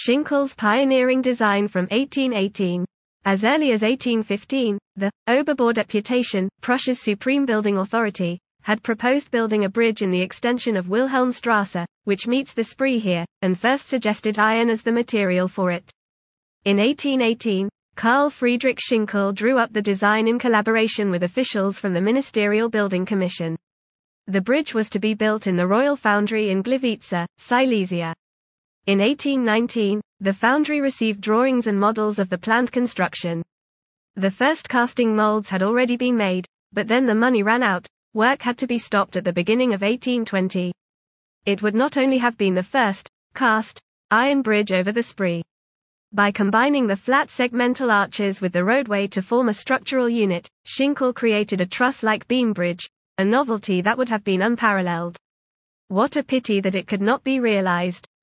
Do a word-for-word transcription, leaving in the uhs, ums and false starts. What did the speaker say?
Schinkel's pioneering design from eighteen eighteen. As early as eighteen fifteen, the Oberbaudeputation, Prussia's supreme building authority, had proposed building a bridge in the extension of Wilhelmstrasse, which meets the Spree here, and first suggested iron as the material for it. In eighteen eighteen, Carl Friedrich Schinkel drew up the design in collaboration with officials from the Ministerial Building Commission. The bridge was to be built in the Royal Foundry in Gliwice, Silesia. In eighteen nineteen, the foundry received drawings and models of the planned construction. The first casting molds had already been made, but then the money ran out. Work had to be stopped at the beginning of eighteen twenty. It would not only have been the first cast iron bridge over the Spree. By combining the flat segmental arches with the roadway to form a structural unit, Schinkel created a truss-like beam bridge, a novelty that would have been unparalleled. What a pity that it could not be realized.